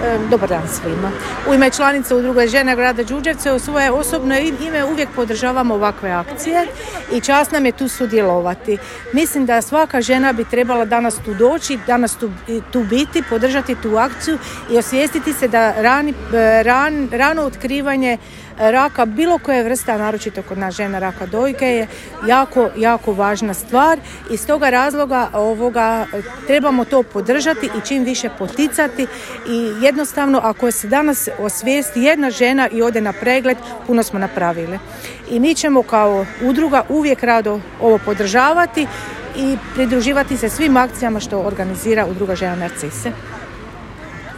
Dobar dan svima. U ime članice Udruge žena grada Đurđevca u svoje osobno ime uvijek podržavamo ovakve akcije i čast nam je tu sudjelovati. Mislim da svaka žena bi trebala danas tu doći, danas tu biti, podržati tu akciju i osvijestiti se da rano otkrivanje raka bilo koje vrsta, naročito kod nas žena raka dojke, je jako, jako važna stvar i iz toga razloga trebamo to podržati i čim više poticati i jednostavno ako se danas osvijesti jedna žena i ode na pregled, puno smo napravili. I mi ćemo kao udruga uvijek rado ovo podržavati i pridruživati se svim akcijama što organizira Udruga žena Narcise.